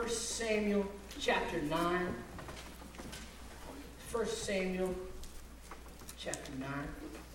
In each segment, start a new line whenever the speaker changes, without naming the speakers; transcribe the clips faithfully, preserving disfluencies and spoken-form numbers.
First Samuel chapter nine. First Samuel chapter nine.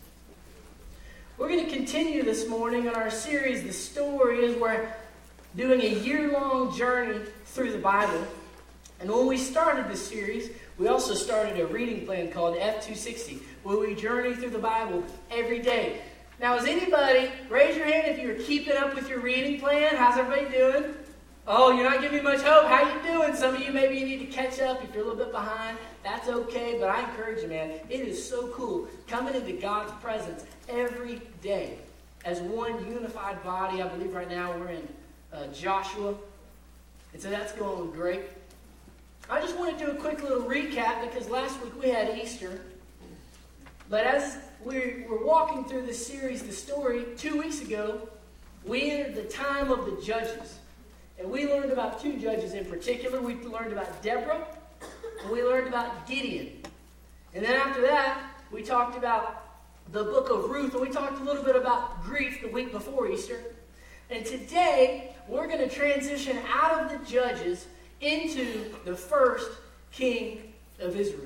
We're going to continue this morning on our series, The Stories. We're doing a year-long journey through the Bible. And when we started this series, we also started a reading plan called F two sixty, where we journey through the Bible every day. Now, is anybody, raise your hand if you're keeping up with your reading plan. How's everybody doing? Oh, you're not giving me much hope. How you doing? Some of you, maybe you need to catch up if you're a little bit behind. That's okay, but I encourage you, man. It is so cool coming into God's presence every day as one unified body. I believe right now we're in uh, Joshua, and so that's going great. I just want to do a quick little recap because last week we had Easter. But as we were walking through this series, The Story, two weeks ago, we entered the time of the judges. And we learned about two judges in particular. We learned about Deborah, and we learned about Gideon. And then after that, we talked about the book of Ruth, and we talked a little bit about grief the week before Easter. And today, we're going to transition out of the judges into the first king of Israel.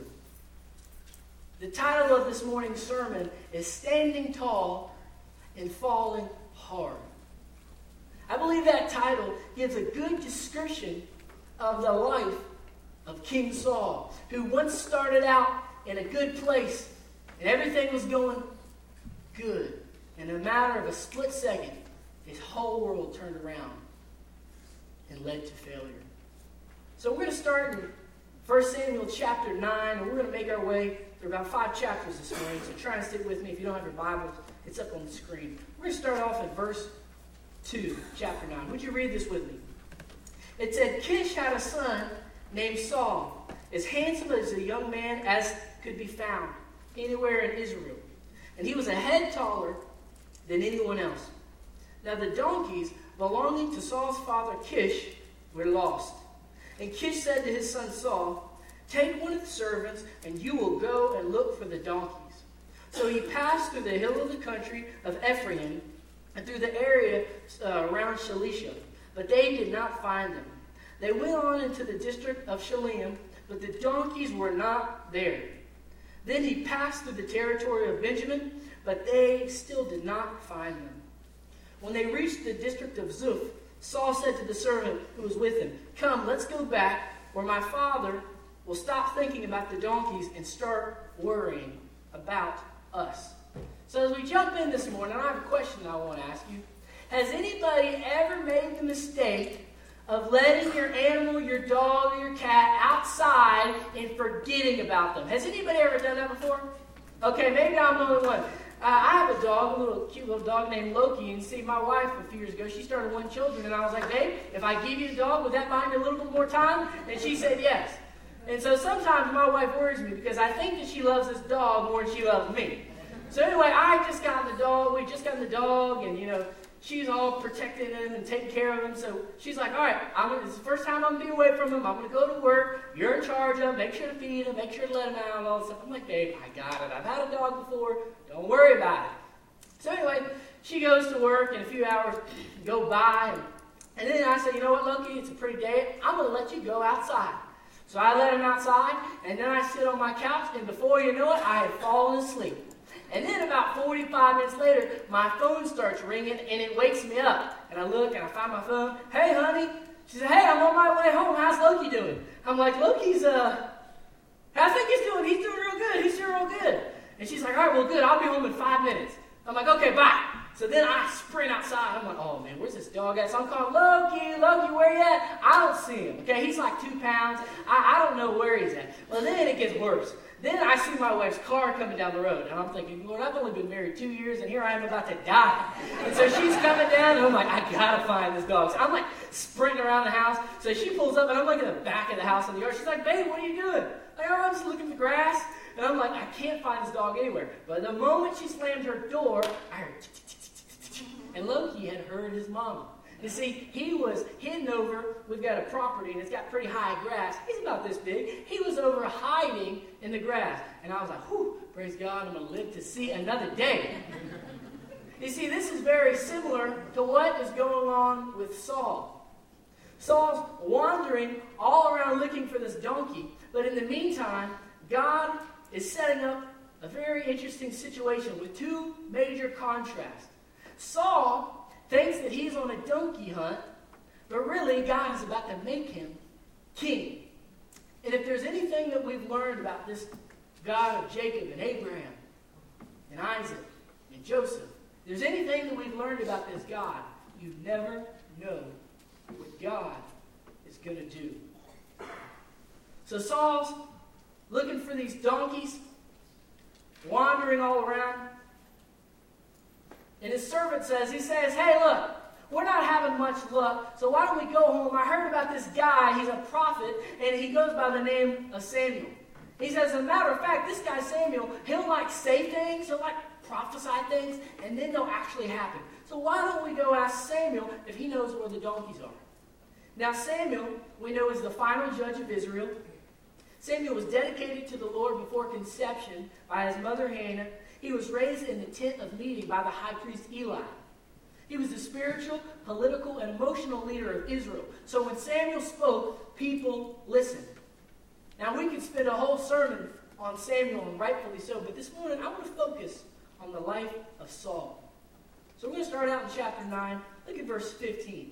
The title of this morning's sermon is Standing Tall and Falling Hard. I believe that title gives a good description of the life of King Saul, who once started out in a good place and everything was going good. In a matter of a split second, his whole world turned around and led to failure. So we're going to start in First Samuel chapter nine, and we're going to make our way through about five chapters this morning. So try and stick with me. If you don't have your Bibles, it's up on the screen. We're going to start off at verse two, chapter nine. Would you read this with me? It said, Kish had a son named Saul, as handsome as a young man as could be found anywhere in Israel. And he was a head taller than anyone else. Now the donkeys belonging to Saul's father Kish were lost. And Kish said to his son Saul, Take one of the servants, and you will go and look for the donkeys. So he passed through the hill of the country of Ephraim, and through the area uh, around Shalisha, but they did not find them. They went on into the district of Shalim, but the donkeys were not there. Then he passed through the territory of Benjamin, but they still did not find them. When they reached the district of Zuph, Saul said to the servant who was with him, Come, let's go back, where my father will stop thinking about the donkeys and start worrying about us. So as we jump in this morning, I have a question I want to ask you. Has anybody ever made the mistake of letting your animal, your dog, or your cat outside and forgetting about them? Has anybody ever done that before? Okay, maybe I'm the only one. Uh, I have a dog, a little cute little dog named Loki, and see, my wife a few years ago, she started wanting children, and I was like, babe, if I give you a dog, would that buy me a little bit more time? And she said yes. And so sometimes my wife worries me because I think that she loves this dog more than she loves me. So anyway, I just got the dog, we just got the dog, and you know, she's all protecting him and taking care of him. So she's like, all right, I'm gonna, this is the first time I'm going to be away from him. I'm going to go to work. You're in charge of him. Make sure to feed him. Make sure to let him out and all this stuff. I'm like, babe, I got it. I've had a dog before. Don't worry about it. So anyway, she goes to work, and a few hours go by. And, and then I said, you know what, Loki, it's a pretty day. I'm going to let you go outside. So I let him outside, and then I sit on my couch, and before you know it, I had fallen asleep. And then about forty-five minutes later, my phone starts ringing, and it wakes me up. And I look, and I find my phone. Hey, honey. She said, hey, I'm on my way home. How's Loki doing? I'm like, Loki's, uh, I think he's doing, he's doing real good. He's doing real good. And she's like, all right, well, good. I'll be home in five minutes. I'm like, okay, bye. So then I sprint outside. I'm like, oh, man, where's this dog at? So I'm calling, Loki, Loki, where you at? I don't see him. Okay, he's like two pounds. I, I don't know where he's at. Well, then it gets worse. Then I see my wife's car coming down the road, and I'm thinking, Lord, I've only been married two years, and here I am about to die. And so she's coming down, and I'm like, I gotta find this dog. So I'm like sprinting around the house. So she pulls up, and I'm like in the back of the house in the yard. She's like, babe, what are you doing? Like, oh, I'm just looking for grass. And I'm like, I can't find this dog anywhere. But the moment she slammed her door, I heard, and Loki had heard his mama. You see, he was hidden over, we've got a property, and it's got pretty high grass. He's about this big. He was over hiding in the grass. And I was like, whew, praise God, I'm going to live to see another day. You see, this is very similar to what is going on with Saul. Saul's wandering all around looking for this donkey, but in the meantime, God is setting up a very interesting situation with two major contrasts. Saul thinks that he's on a donkey hunt, but really God is about to make him king. And if there's anything that we've learned about this God of Jacob and Abraham and Isaac and Joseph, if there's anything that we've learned about this God, you never know what God is going to do. So Saul's looking for these donkeys, wandering all around. And his servant says, he says, hey, look, we're not having much luck, so why don't we go home? I heard about this guy. He's a prophet, and he goes by the name of Samuel. He says, as a matter of fact, this guy Samuel, he'll like say things, he'll like prophesy things, and then they'll actually happen. So why don't we go ask Samuel if he knows where the donkeys are? Now Samuel, we know, is the final judge of Israel. Samuel was dedicated to the Lord before conception by his mother Hannah. He was raised in the tent of meeting by the high priest Eli. He was the spiritual, political, and emotional leader of Israel. So when Samuel spoke, people listened. Now we could spend a whole sermon on Samuel, and rightfully so, but this morning I want to focus on the life of Saul. So we're going to start out in chapter nine. Look at verse fifteen.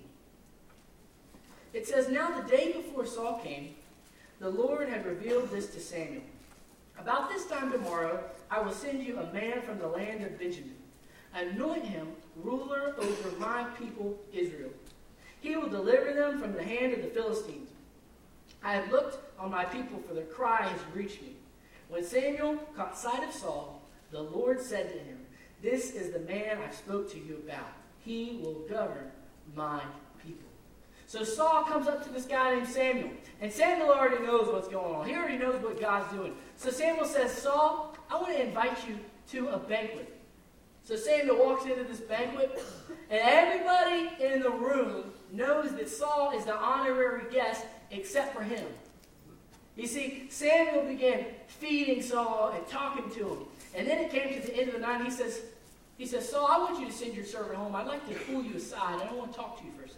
It says, now the day before Saul came, the Lord had revealed this to Samuel. About this time tomorrow, I will send you a man from the land of Benjamin. Anoint him ruler over my people Israel. He will deliver them from the hand of the Philistines. I have looked on my people, for their cry has reached me. When Samuel caught sight of Saul, the Lord said to him, this is the man I spoke to you about. He will govern my people. So Saul comes up to this guy named Samuel, and Samuel already knows what's going on. He already knows what God's doing. So Samuel says, Saul, I want to invite you to a banquet. So Samuel walks into this banquet, and everybody in the room knows that Saul is the honorary guest except for him. You see, Samuel began feeding Saul and talking to him. And then it came to the end of the night, and he says, he says, Saul, I want you to send your servant home. I'd like to pull you aside, and I want to talk to you for a second.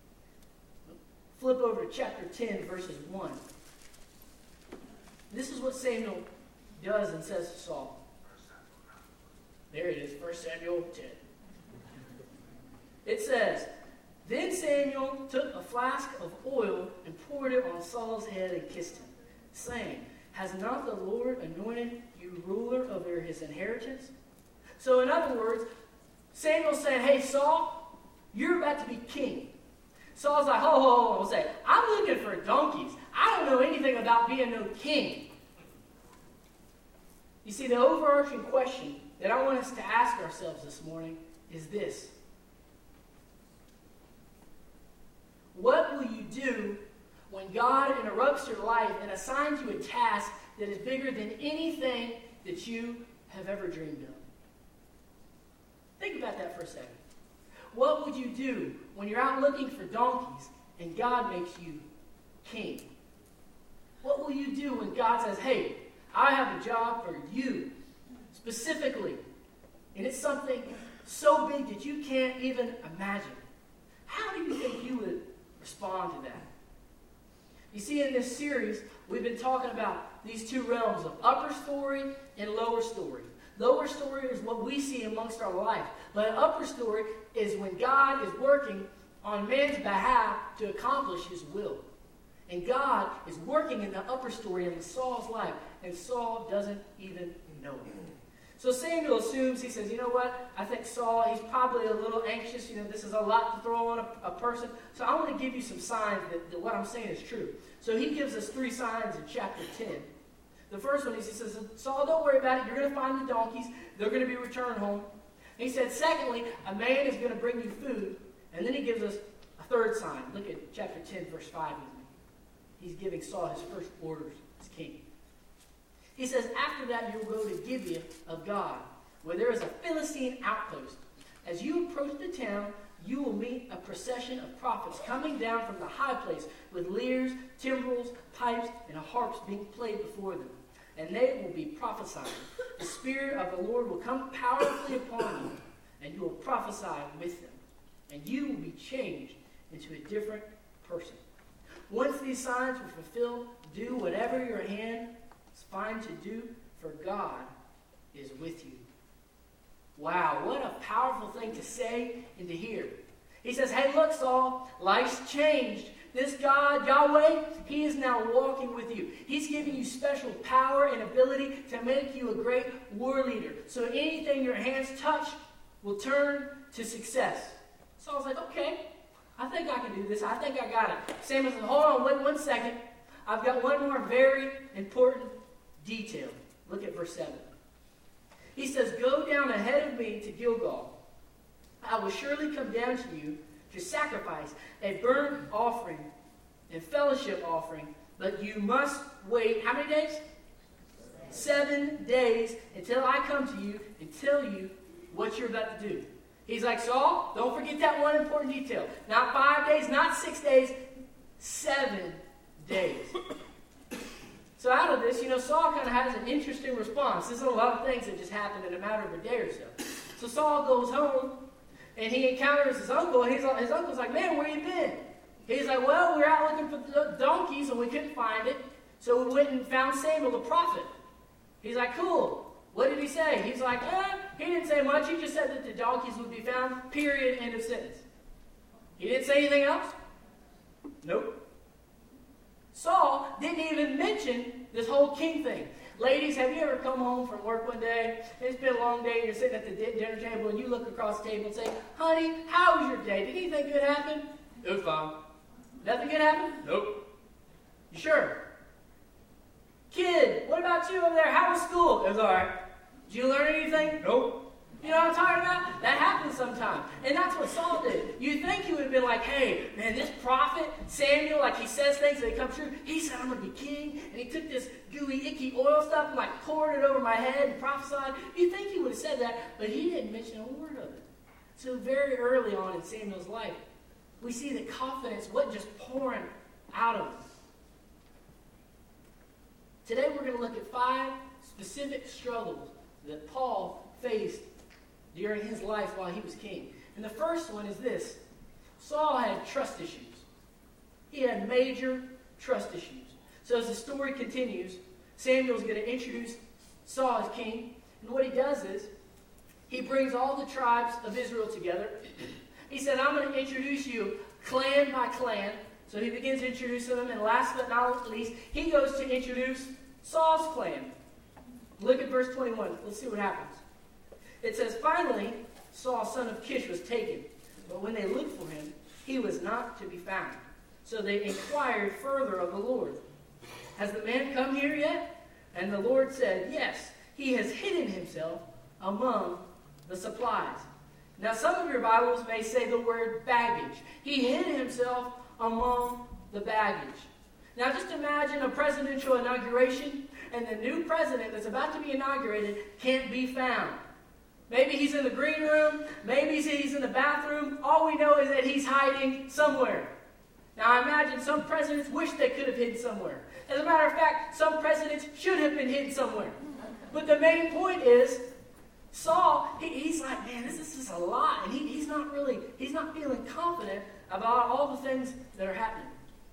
Flip over to chapter ten, verses one. This is what Samuel does and says to Saul. There it is, First Samuel ten. It says, then Samuel took a flask of oil and poured it on Saul's head and kissed him, saying, has not the Lord anointed you ruler over his inheritance? So in other words, Samuel's saying, hey, Saul, you're about to be king. Saul's like, ho, ho, ho, say, I'm looking for donkeys. I don't know anything about being no king. You see, the overarching question that I want us to ask ourselves this morning is this. What will you do when God interrupts your life and assigns you a task that is bigger than anything that you have ever dreamed of? Think about that for a second. What would you do when you're out looking for donkeys and God makes you king? What will you do when God says, hey, I have a job for you specifically, and it's something so big that you can't even imagine? How do you think you would respond to that? You see, in this series, we've been talking about these two realms of upper story and lower story. Lower story is what we see amongst our life. But upper story is when God is working on man's behalf to accomplish his will. And God is working in the upper story in Saul's life. And Saul doesn't even know it. So Samuel assumes, he says, you know what? I think Saul, he's probably a little anxious. You know, this is a lot to throw on a, a person. So I want to give you some signs that, that what I'm saying is true. So he gives us three signs in chapter ten. The first one is he says, Saul, don't worry about it. You're going to find the donkeys. They're going to be returned home. And he said, secondly, a man is going to bring you food. And then he gives us a third sign. Look at chapter ten, verse five with me. He's giving Saul his first orders as king. He says, after that you'll go to Gibeah of God, where there is a Philistine outpost. As you approach the town, you will meet a procession of prophets coming down from the high place with lyres, timbrels, pipes, and harps being played before them. And they will be prophesying. The Spirit of the Lord will come powerfully upon you, and you will prophesy with them. And you will be changed into a different person. Once these signs were fulfilled, do whatever your hand finds to do, for God is with you. Wow, what a powerful thing to say and to hear. He says, hey, look, Saul, life's changed. This God, Yahweh, He is now walking with you. He's giving you special power and ability to make you a great war leader. So anything your hands touch will turn to success. Saul's like, okay, I think I can do this. I think I got it. Samuel said, hold on, wait one second. I've got one more very important detail. Look at verse seven. He says, go down ahead of me to Gilgal. I will surely come down to you to sacrifice a burnt offering and fellowship offering, but you must wait, how many days? Seven days until I come to you and tell you what you're about to do. He's like, Saul, don't forget that one important detail. Not five days, not six days, seven days. So out of this, you know, Saul kind of has an interesting response. There's a lot of things that just happened in a matter of a day or so. So Saul goes home, and he encounters his uncle, and his, his uncle's like, man, where you been? He's like, well, we were out looking for the donkeys, and we couldn't find it, so we went and found Samuel the prophet. He's like, cool. What did he say? He's like, eh, he didn't say much. He just said that the donkeys would be found, period, end of sentence. He didn't say anything else? Nope. Saul didn't even mention this whole king thing. Ladies, have you ever come home from work one day, and it's been a long day, and you're sitting at the dinner table, and you look across the table and say, honey, how was your day? Did anything good happen? It was fine. Nothing good happen? Nope. You sure? Kid, what about you over there? How was school? It was all right. Did you learn anything? Nope. You know what I'm talking about? That happens sometimes. And that's what Saul did. You'd think he would have been like, hey, man, this prophet, Samuel, like he says things that come true. He said, I'm going to be king. And he took this gooey, icky oil stuff and like poured it over my head and prophesied. You'd think he would have said that, but he didn't mention a word of it. So very early on in Samuel's life, we see that confidence wasn't just pouring out of him. Today we're going to look at five specific struggles that Paul faced during his life while he was king. And the first one is this. Saul had trust issues. He had major trust issues. So as the story continues, Samuel's going to introduce Saul as king. And what he does is, he brings all the tribes of Israel together. He said, I'm going to introduce you clan by clan. So he begins to introduce them. And last but not least, he goes to introduce Saul's clan. Look at verse twenty-one. Let's see what happens. It says, finally, Saul, son of Kish, was taken. But when they looked for him, he was not to be found. So they inquired further of the Lord, has the man come here yet? And the Lord said, yes, he has hidden himself among the supplies. Now, some of your Bibles may say the word baggage. He hid himself among the baggage. Now, just imagine a presidential inauguration, and the new president that's about to be inaugurated can't be found. Maybe he's in the green room. Maybe he's in the bathroom. All we know is that he's hiding somewhere. Now, I imagine some presidents wish they could have hidden somewhere. As a matter of fact, some presidents should have been hidden somewhere. But the main point is, Saul, he, he's like, man, this is just a lot. And he, he's not really, he's not feeling confident about all the things that are happening.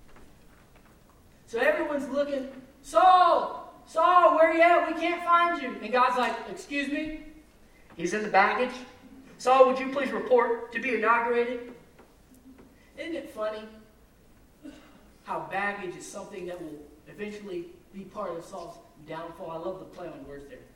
So everyone's looking, Saul, Saul, where are you at? We can't find you. And God's like, excuse me? He's in the baggage. Saul, would you please report to be inaugurated? Isn't it funny how baggage is something that will eventually be part of Saul's downfall? I love the play on words there.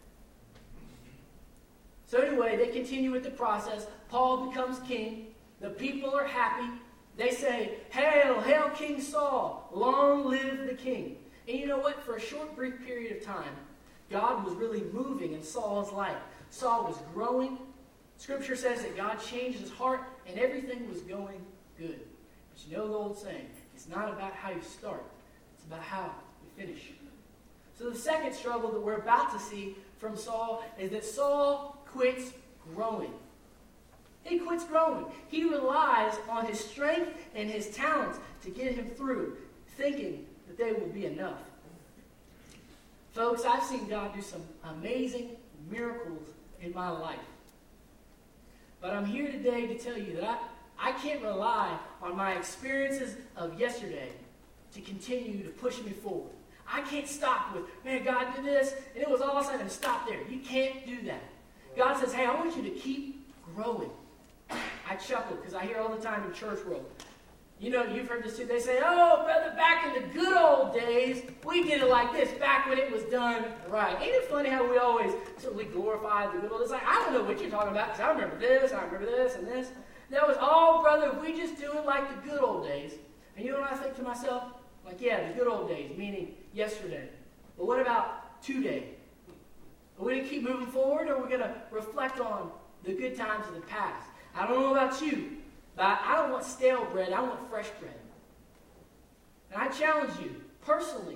So anyway, they continue with the process. Paul becomes king. The people are happy. They say, hail, hail King Saul. Long live the king. And you know what? For a short, brief period of time, God was really moving in Saul's life. Saul was growing. Scripture says that God changed his heart and everything was going good. But you know the old saying, it's not about how you start, it's about how you finish. So the second struggle that we're about to see from Saul is that Saul quits growing. He quits growing. He relies on his strength and his talents to get him through, thinking that they will be enough. Folks, I've seen God do some amazing miracles in my life. But I'm here today to tell you that I, I can't rely on my experiences of yesterday to continue to push me forward. I can't stop with, man, God did this, and it was awesome, and stop there. You can't do that. God says, hey, I want you to keep growing. I chuckle because I hear all the time in church world. You know, you've heard this too. They say, oh, brother, back in the good old days, we did it like this, back when it was done right. Ain't it funny how we always so we glorify the good old days? Like, I don't know what you're talking about because I remember this, I remember this, and this. That was all, brother, if we just do it like the good old days. And you know what I think to myself? Like, yeah, the good old days, meaning yesterday. But what about today? Are we going to keep moving forward, or are we going to reflect on the good times of the past? I don't know about you, but I don't want stale bread. I want fresh bread. And I challenge you, personally.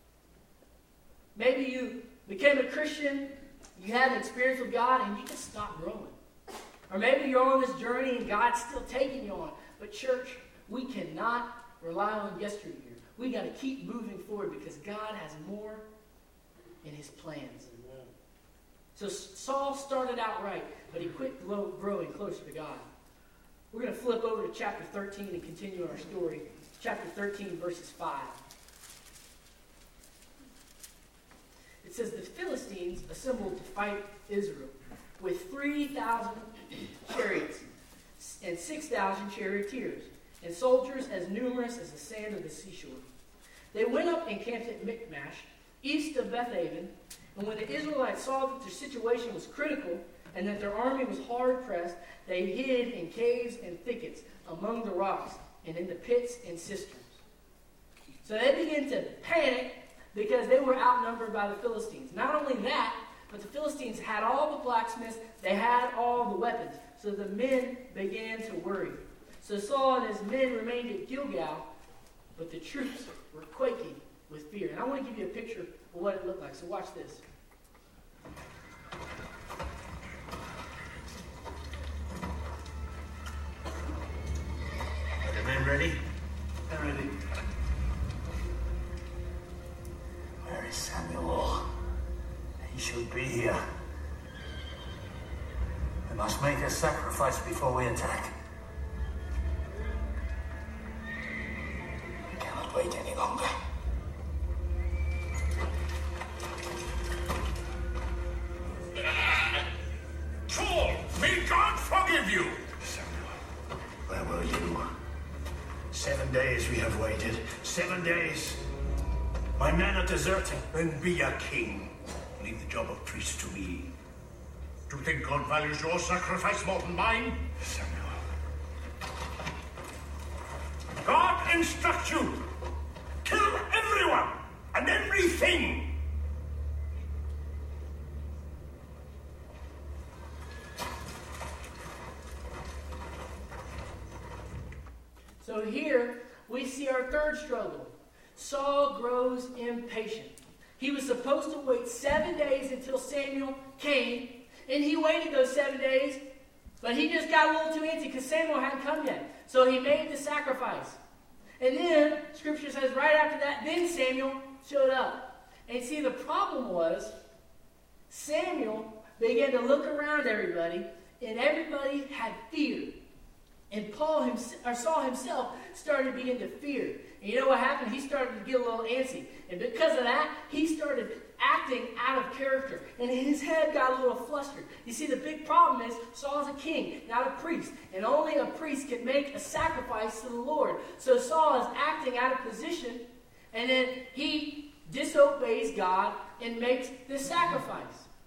Maybe you became a Christian, you had an experience with God, and you just stopped growing. Or maybe you're on this journey and God's still taking you on. But church, we cannot rely on yesteryear. We got to keep moving forward because God has more in his plans. Amen. So Saul started out right, but he quit growing closer to God. We're going to flip over to chapter thirteen and continue our story. Chapter thirteen, verses five. It says, the Philistines assembled to fight Israel with three thousand chariots and six thousand charioteers, and soldiers as numerous as the sand of the seashore. They went up and camped at Michmash, east of Bethaven, and when the Israelites saw that their situation was critical and that their army was hard pressed, they hid in caves and thickets, among the rocks, and in the pits and cisterns. So they began to panic because they were outnumbered by the Philistines. Not only that, but the Philistines had all the blacksmiths, they had all the weapons. So the men began to worry. So Saul and his men remained at Gilgal, but the troops were quaking with fear. And I want to give you a picture of what it looked like. So watch this.
Are the men ready?
They're ready.
Where is Samuel? He should be here. We must make a sacrifice before we attack. We cannot wait any longer.
Saul, may God forgive you!
Samuel, where were you? Seven days we have waited. Seven days. My men are deserting.
Then be a king. Leave the job of priest to me. Do you think God values your sacrifice more than mine?
Samuel.
God instructs you. Kill everyone and everything.
So here we see our third struggle. Saul grows impatient. He was supposed to wait seven days until Samuel came, and he waited those seven days, but he just got a little too antsy because Samuel hadn't come yet. So he made the sacrifice. And then, Scripture says right after that, then Samuel showed up. And see, the problem was, Samuel began to look around everybody, and everybody had fear. And Paul himself, or Saul himself started to begin to fear. And you know what happened? He started to get a little antsy. And because of that, he started acting out of character. And his head got a little flustered. You see, the big problem is Saul's a king, not a priest. And only a priest can make a sacrifice to the Lord. So Saul is acting out of position. And then he disobeys God and makes the sacrifice.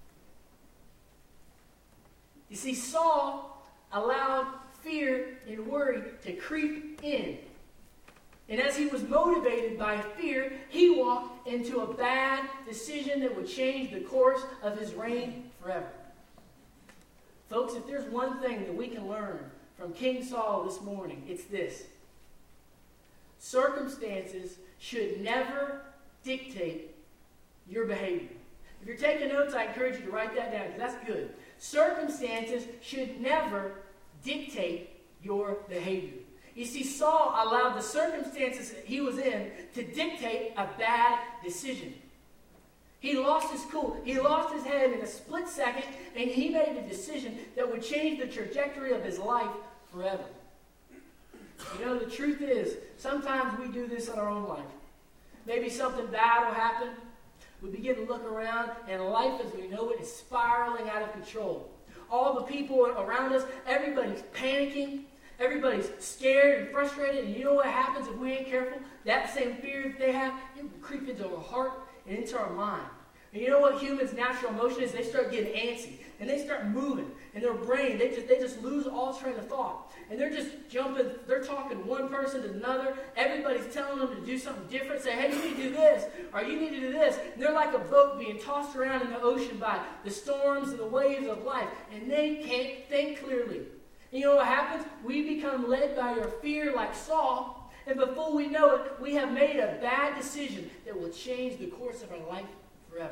You see, Saul allowed fear and worry to creep in. And as he was motivated by fear, he walked into a bad decision that would change the course of his reign forever. Folks, if there's one thing that we can learn from King Saul this morning, it's this. Circumstances should never dictate your behavior. If you're taking notes, I encourage you to write that down, because that's good. Circumstances should never dictate your behavior. You see, Saul allowed the circumstances that he was in to dictate a bad decision. He lost his cool. He lost his head in a split second, and he made a decision that would change the trajectory of his life forever. You know, the truth is, sometimes we do this in our own life. Maybe something bad will happen. We begin to look around, and life as we know it is spiraling out of control. All the people around us, everybody's panicking. Everybody's scared and frustrated. And you know what happens if we ain't careful? That same fear that they have, it will creep into our heart and into our mind. And you know what humans' natural emotion is? They start getting antsy. And they start moving. And their brain, they just, they just lose all train of thought. And they're just jumping, they're talking one person to another. Everybody's telling them to do something different. Say, hey, you need to do this, or you need to do this. And they're like a boat being tossed around in the ocean by the storms and the waves of life. And they can't think clearly. And you know what happens? We become led by our fear like Saul. And before we know it, we have made a bad decision that will change the course of our life forever.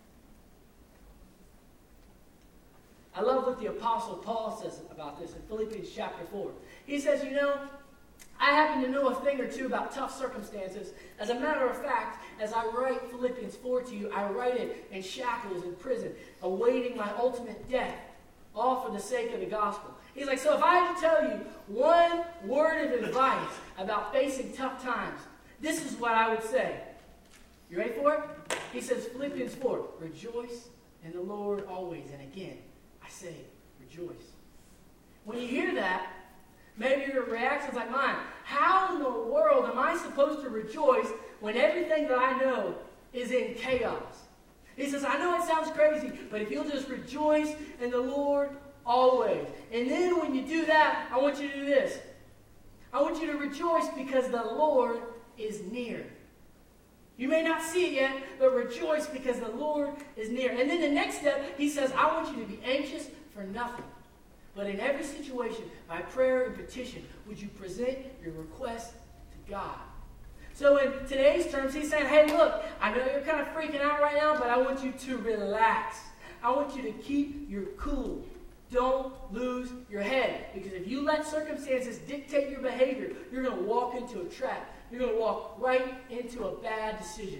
I love what the Apostle Paul says about this in Philippians chapter four. He says, you know, I happen to know a thing or two about tough circumstances. As a matter of fact, as I write Philippians four to you, I write it in shackles in prison, awaiting my ultimate death, all for the sake of the gospel. He's like, so if I had to tell you one word of advice about facing tough times, this is what I would say. You ready for it? He says, Philippians four, rejoice in the Lord always. And again, I say, rejoice. When you hear that, maybe your reaction's like mine. How in the world am I supposed to rejoice when everything that I know is in chaos? He says, I know it sounds crazy, but if you'll just rejoice in the Lord always. And then when you do that, I want you to do this. I want you to rejoice because the Lord is near. You may not see it yet, but rejoice because the Lord is near. And then the next step, he says, I want you to be anxious for nothing. But in every situation, by prayer and petition, would you present your request to God? So in today's terms, he's saying, hey, look, I know you're kind of freaking out right now, but I want you to relax. I want you to keep your cool. Don't lose your head. Because if you let circumstances dictate your behavior, you're going to walk into a trap. You're going to walk right into a bad decision.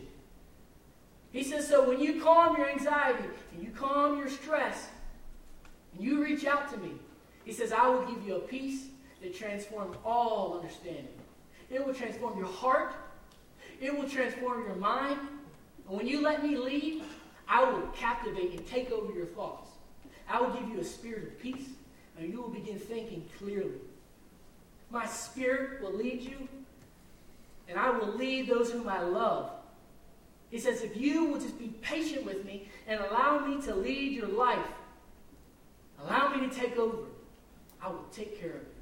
He says, so when you calm your anxiety and you calm your stress and you reach out to me, he says, I will give you a peace that transforms all understanding. It will transform your heart. It will transform your mind. And when you let me lead, I will captivate and take over your thoughts. I will give you a spirit of peace, and you will begin thinking clearly. My spirit will lead you, and I will lead those whom I love. He says, if you will just be patient with me and allow me to lead your life, allow me to take over, I will take care of it.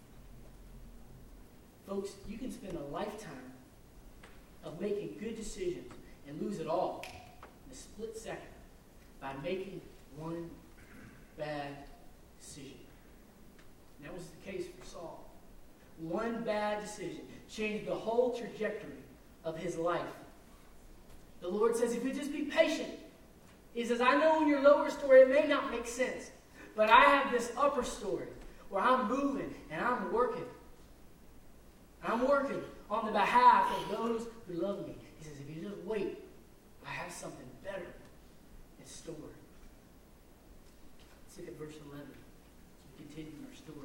Folks, you can spend a lifetime of making good decisions and lose it all in a split second by making one bad decision. And that was the case for Saul. One bad decision changed the whole trajectory of his life. The Lord says, if you just be patient, he says, I know in your lower story it may not make sense, but I have this upper story where I'm moving and I'm working. I'm working on the behalf of those who love me. He says, if you just wait, I have something better in store. Let's look at verse eleven. We continue our story.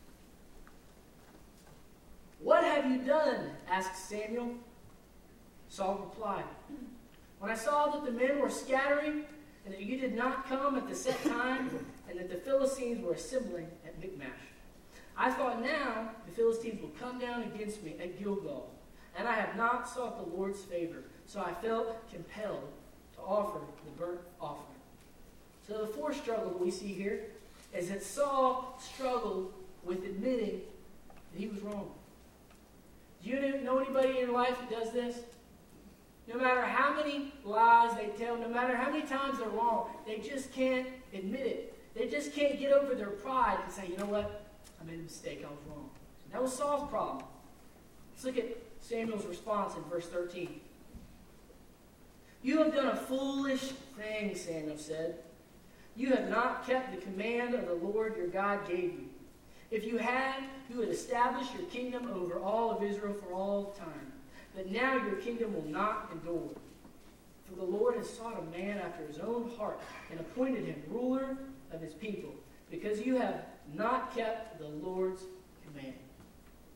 What have you done? Asked Samuel. Saul replied, when I saw that the men were scattering, and that you did not come at the set time, and that the Philistines were assembling at Michmash, I thought, now the Philistines will come down against me at Gilgal, and I have not sought the Lord's favor, so I felt compelled to offer the burnt offering. So the fourth struggle we see here is that Saul struggled with admitting that he was wrong. Do you know anybody in your life that does this? No matter how many lies they tell, no matter how many times they're wrong, they just can't admit it. They just can't get over their pride and say, you know what? I made a mistake. I was wrong. That was Saul's problem. Let's look at Samuel's response in verse thirteen. You have done a foolish thing, Samuel said. You have not kept the command of the Lord your God gave you. If you had, you would establish your kingdom over all of Israel for all time. But now your kingdom will not endure. For the Lord has sought a man after his own heart and appointed him ruler of his people, because you have not kept the Lord's command.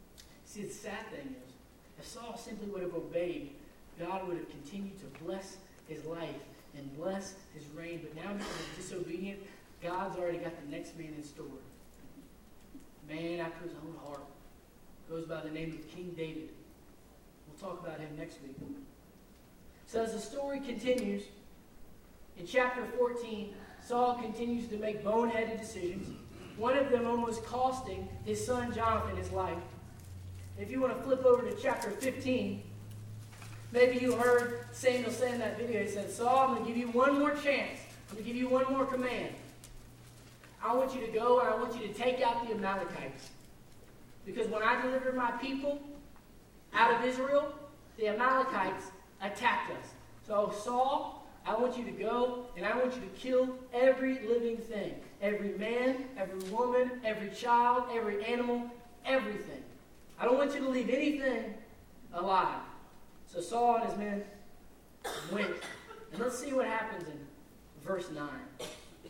See, the sad thing is, if Saul simply would have obeyed, God would have continued to bless his life and bless his reign. But now because he's disobedient, God's already got the next man in store. Man after his own heart. Goes by the name of King David. We'll talk about him next week. So as the story continues, in chapter fourteen, Saul continues to make boneheaded decisions, one of them almost costing his son Jonathan his life. If you want to flip over to chapter fifteen, maybe you heard Samuel say in that video, he said, Saul, I'm going to give you one more chance. I'm going to give you one more command. I want you to go and I want you to take out the Amalekites. Because when I delivered my people out of Israel, the Amalekites attacked us. So Saul, I want you to go and I want you to kill every living thing. Every man, every woman, every child, every animal, everything. I don't want you to leave anything alive. So Saul and his men went. And let's see what happens in verse nine. It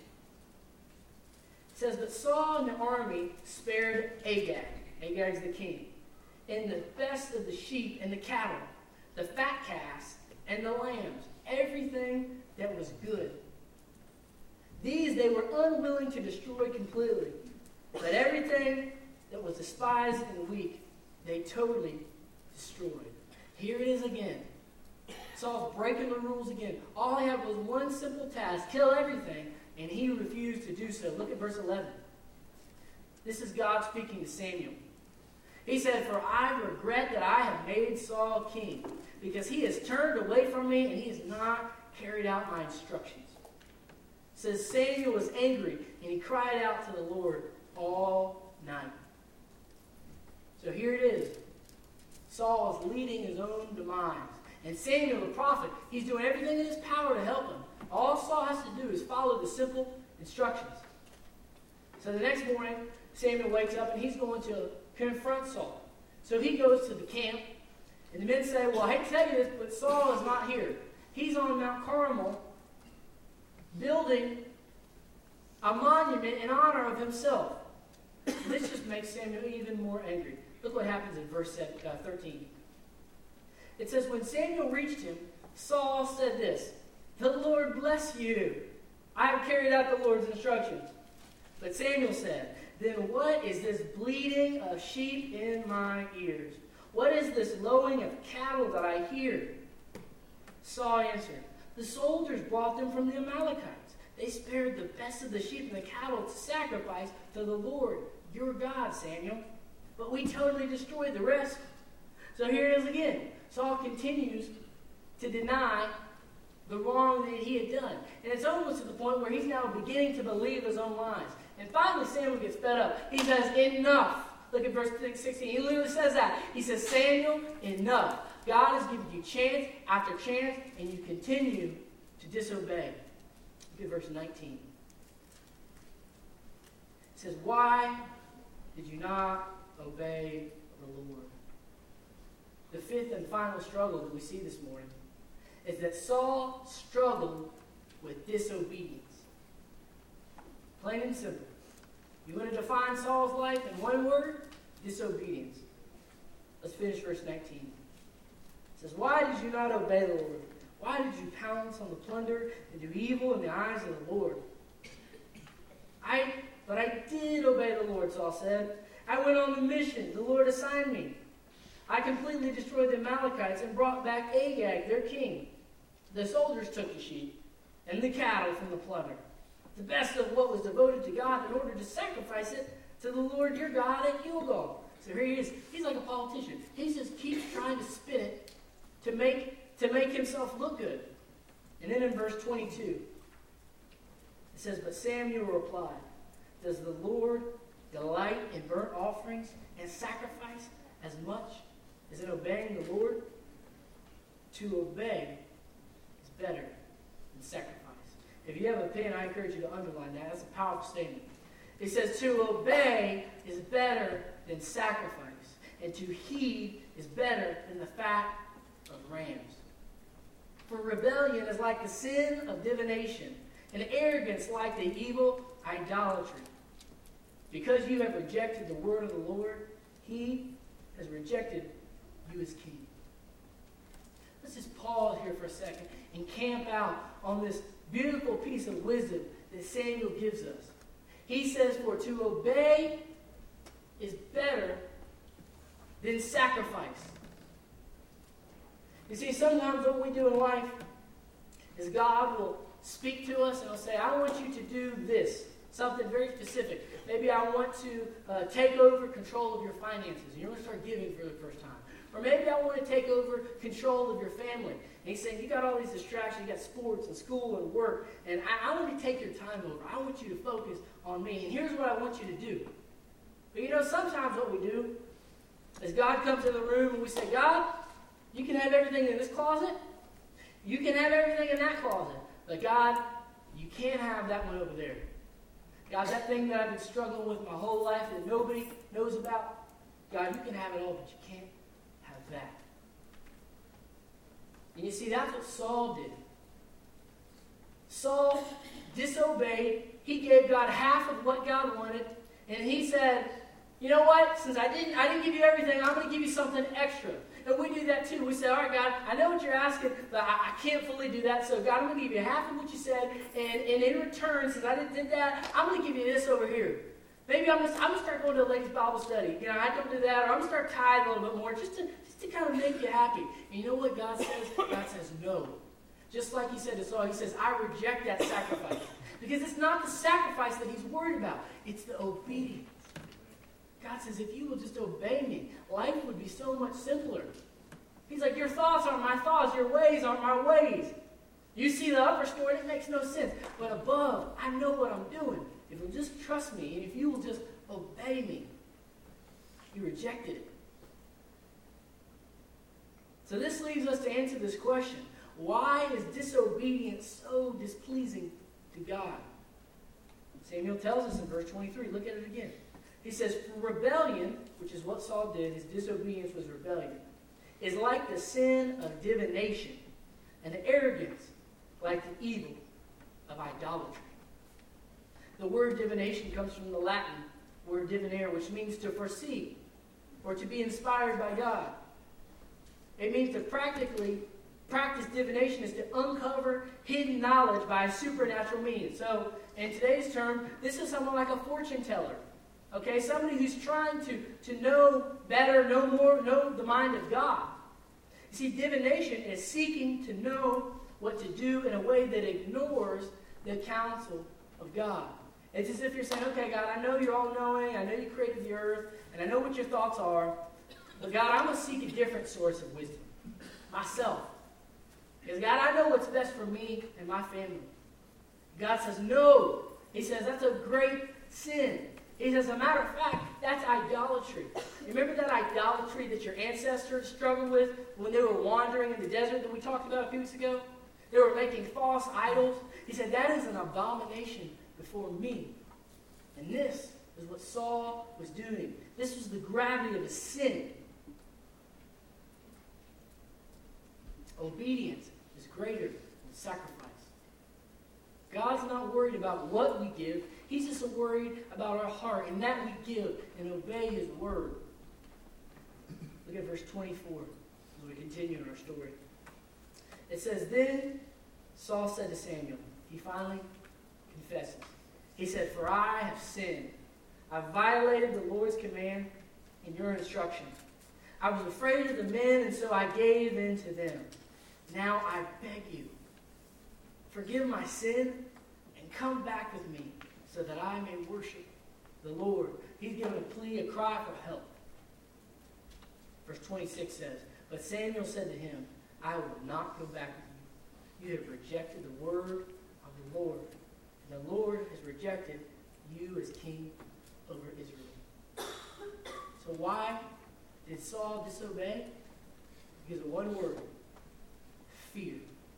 says, but Saul and the army spared Agag. Agag's the king. And the best of the sheep and the cattle, the fat calves and the lambs, everything that was good. These they were unwilling to destroy completely. But everything that was despised and weak, they totally destroyed. Here it is again. Saul's breaking the rules again. All he had was one simple task, kill everything, and he refused to do so. Look at verse eleven. This is God speaking to Samuel. He said, for I regret that I have made Saul king, because he has turned away from me and he has not carried out my instructions. It says Samuel was angry and he cried out to the Lord all night. So here it is. Saul is leading his own demise. And Samuel the prophet, he's doing everything in his power to help him. All Saul has to do is follow the simple instructions. So the next morning, Samuel wakes up and he's going to confront Saul. So he goes to the camp, and the men say, well, I hate to tell you this, but Saul is not here. He's on Mount Carmel building a monument in honor of himself. This just makes Samuel even more angry. Look what happens in verse thirteen. It says, when Samuel reached him, Saul said this, the Lord bless you. I have carried out the Lord's instructions. But Samuel said, then what is this bleating of sheep in my ears? What is this lowing of cattle that I hear? Saul answered, the soldiers brought them from the Amalekites. They spared the best of the sheep and the cattle to sacrifice to the Lord, your God, Samuel. But we totally destroyed the rest. So here it is again. Saul continues to deny the wrong that he had done. And it's almost to the point where he's now beginning to believe his own lies. And finally Samuel gets fed up. He says, enough. Look at verse sixteen. He literally says that. He says, Samuel, enough. God has given you chance after chance, and you continue to disobey. Look at verse nineteen. It says, why did you not obey the Lord? The fifth and final struggle that we see this morning is that Saul struggled with disobedience. Plain and simple. You want to define Saul's life in one word? Disobedience. Let's finish verse nineteen. It says, why did you not obey the Lord? Why did you pounce on the plunder and do evil in the eyes of the Lord? I, but I did obey the Lord, Saul said. I went on the mission the Lord assigned me. I completely destroyed the Amalekites and brought back Agag, their king. The soldiers took the sheep and the cattle from the plunder, the best of what was devoted to God, in order to sacrifice it to the Lord your God at Gilgal. So here he is. He's like a politician. He just keeps trying to spin it to make, to make himself look good. And then in verse twenty-two, it says, but Samuel replied, does the Lord delight in burnt offerings and sacrifice as much as in obeying the Lord? To obey is better than sacrifice. If you have a pen, I encourage you to underline that. That's a powerful statement. It says to obey is better than sacrifice, and to heed is better than the fat of rams. For rebellion is like the sin of divination, and arrogance like the evil idolatry. Because you have rejected the word of the Lord, he has rejected you as king. Let's just pause here for a second and camp out on this beautiful piece of wisdom that Samuel gives us. He says, for to obey is better than sacrifice. You see, sometimes what we do in life is God will speak to us and he'll say, I want you to do this. Something very specific. Maybe I want to uh, take over control of your finances. And you're going to start giving for the first time. Or maybe I want to take over control of your family. And he's saying, you got all these distractions. You got sports and school and work. And I, I want to take your time over. I want you to focus on me. And here's what I want you to do. But you know, sometimes what we do is God comes in the room and we say, God, you can have everything in this closet. You can have everything in that closet. But God, you can't have that one over there. God, that thing that I've been struggling with my whole life that nobody knows about, God, you can have it all, but you can't have that. And you see, that's what Saul did. Saul disobeyed. He gave God half of what God wanted, and he said, you know what? Since I didn't, I didn't give you everything, I'm going to give you something extra. And we do that too. We say, all right, God, I know what you're asking, but I, I can't fully do that. So, God, I'm going to give you half of what you said. And, and in return, since I didn't do that, I'm going to give you this over here. Maybe I'm going to, I'm going to start going to a ladies' Bible study. You know, I don't do that. Or I'm going to start tithing a little bit more just to, just to kind of make you happy. And you know what God says? God says no. Just like he said to Saul, he says, I reject that sacrifice. Because it's not the sacrifice that he's worried about. It's the obedience. God says, if you will just obey me, life would be so much simpler. He's like, your thoughts aren't my thoughts. Your ways aren't my ways. You see the upper story, it makes no sense. But above, I know what I'm doing. If you'll just trust me, and if you will just obey me. He rejected it. So this leaves us to answer this question. Why is disobedience so displeasing to God? Samuel tells us in verse twenty-three. Look at it again. He says, for rebellion, which is what Saul did, his disobedience was rebellion, is like the sin of divination, and arrogance like the evil of idolatry. The word divination comes from the Latin word divinare, which means to foresee, or to be inspired by God. It means to practically practice divination is to uncover hidden knowledge by a supernatural means. So, in today's term, this is someone like a fortune teller. Okay, somebody who's trying to, to know better, know more, know the mind of God. You see, divination is seeking to know what to do in a way that ignores the counsel of God. It's as if you're saying, okay, God, I know you're all-knowing, I know you created the earth, and I know what your thoughts are, but God, I'm going to seek a different source of wisdom, myself. Because God, I know what's best for me and my family. God says, no. He says, that's a great sin. He says, as a matter of fact, that's idolatry. Remember that idolatry that your ancestors struggled with when they were wandering in the desert that we talked about a few weeks ago? They were making false idols. He said, that is an abomination before me. And this is what Saul was doing. This was the gravity of his sin. Obedience is greater than sacrifice. God's not worried about what we give. He's just worried about our heart and that we give and obey his word. Look at verse twenty-four as we continue in our story. It says, then Saul said to Samuel, he finally confesses. He said, for I have sinned. I violated the Lord's command and your instructions. I was afraid of the men, and so I gave in to them. Now I beg you, forgive my sin and come back with me so that I may worship the Lord. He's giving a plea, a cry for help. Verse twenty-six says, but Samuel said to him, I will not go back with you. You have rejected the word of the Lord. And the Lord has rejected you as king over Israel. So why did Saul disobey? Because of one word. Fear.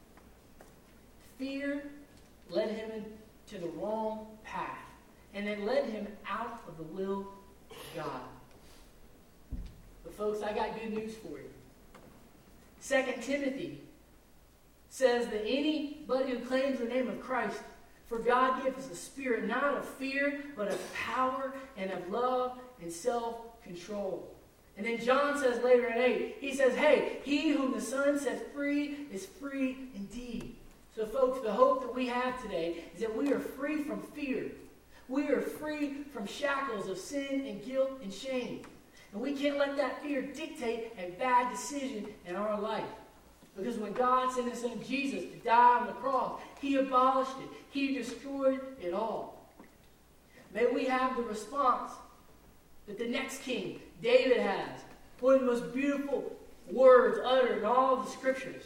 Fear led him into the wrong path. And it led him out of the will of God. But folks, I got good news for you. Second Timothy says that anybody who claims the name of Christ, for God gives us a spirit not of fear, but of power and of love and self-control. And then John says later in eight, he says, hey, he whom the Son sets free is free indeed. So folks, the hope that we have today is that we are free from fear. We are free from shackles of sin and guilt and shame. And we can't let that fear dictate a bad decision in our life. Because when God sent his son Jesus to die on the cross, he abolished it. He destroyed it all. May we have the response that the next king, David, has. One of the most beautiful words uttered in all of the scriptures.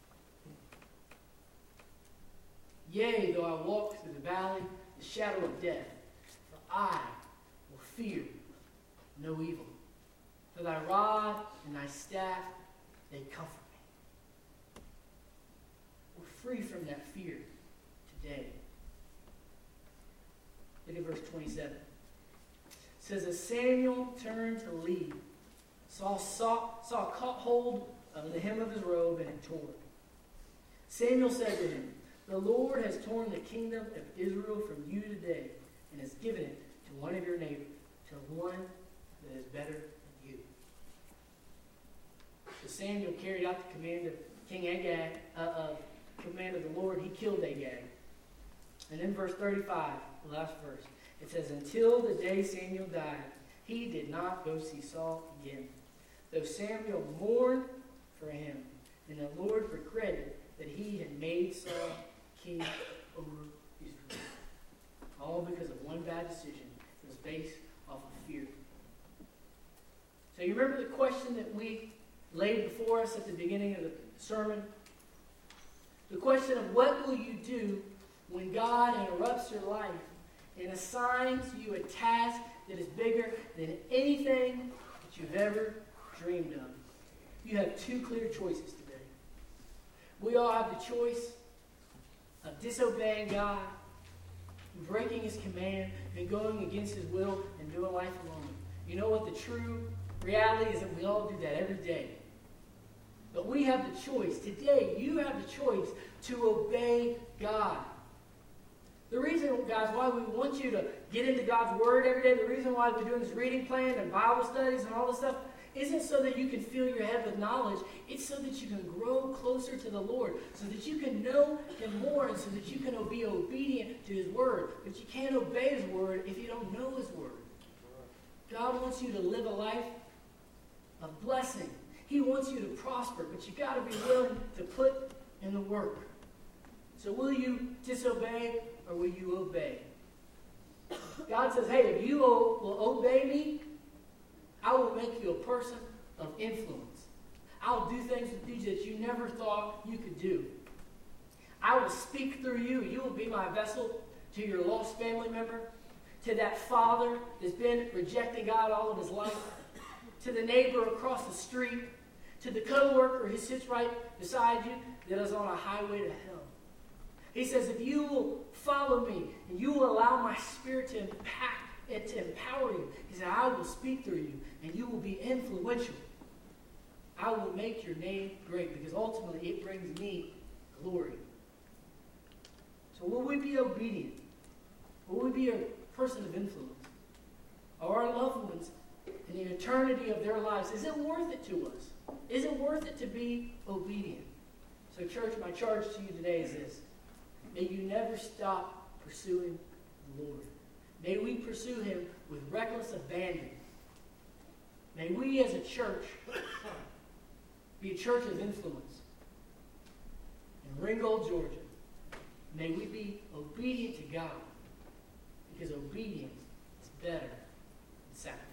Yea, though I walk through the valley, the shadow of death, for I will fear no evil. For thy rod and thy staff, they comfort me. We're free from that fear today. Look at verse twenty-seven. It says, as Samuel turned to leave, Saul saw, Saul caught hold of the hem of his robe and it tore. Samuel said to him, the Lord has torn the kingdom of Israel from you today and has given it to one of your neighbors, to one that is better than you. So Samuel carried out the command of King Agag, uh, uh, command of the Lord. He killed Agag. And in verse thirty-five, the last verse, it says, until the day Samuel died, he did not go see Saul again. Though Samuel mourned for him, and the Lord regretted that he had made Saul king over Israel. All because of one bad decision that was based off of fear. So you remember the question that we laid before us at the beginning of the sermon? The question of what will you do when God interrupts your life and assigns you a task that is bigger than anything that you've ever dreamed of? You have two clear choices today. We all have the choice of disobeying God, breaking his command, and going against his will and doing life alone. You know what the true reality is? That we all do that every day. But we have the choice. Today, you have the choice to obey God. The reason, guys, why we want you to get into God's Word every day, the reason why we're doing this reading plan and Bible studies and all this stuff, isn't so that you can fill your head with knowledge. It's so that you can grow closer to the Lord, so that you can know him more, and so that you can be obedient to his Word. But you can't obey his Word if you don't know his Word. God wants you to live a life of blessing. He wants you to prosper, but you got to be willing to put in the work. So will you disobey or will you obey? God says, hey, if you will obey me, I will make you a person of influence. I'll do things with you that you never thought you could do. I will speak through you. You will be my vessel to your lost family member, to that father that's been rejecting God all of his life, to the neighbor across the street, to the co-worker who sits right beside you that is on a highway to hell. He says, if you will follow me and you will allow my Spirit to impact and to empower you, he said, I will speak through you and you will be influential. I will make your name great because ultimately it brings me glory. So will we be obedient? Will we be a person of influence? Are our loved ones in the eternity of their lives, is it worth it to us? Is it worth it to be obedient? So church, my charge to you today is this. May you never stop pursuing the Lord. May we pursue him with reckless abandon. May we as a church be a church of influence. In Ringgold, Georgia, may we be obedient to God because obedience is better than sacrifice.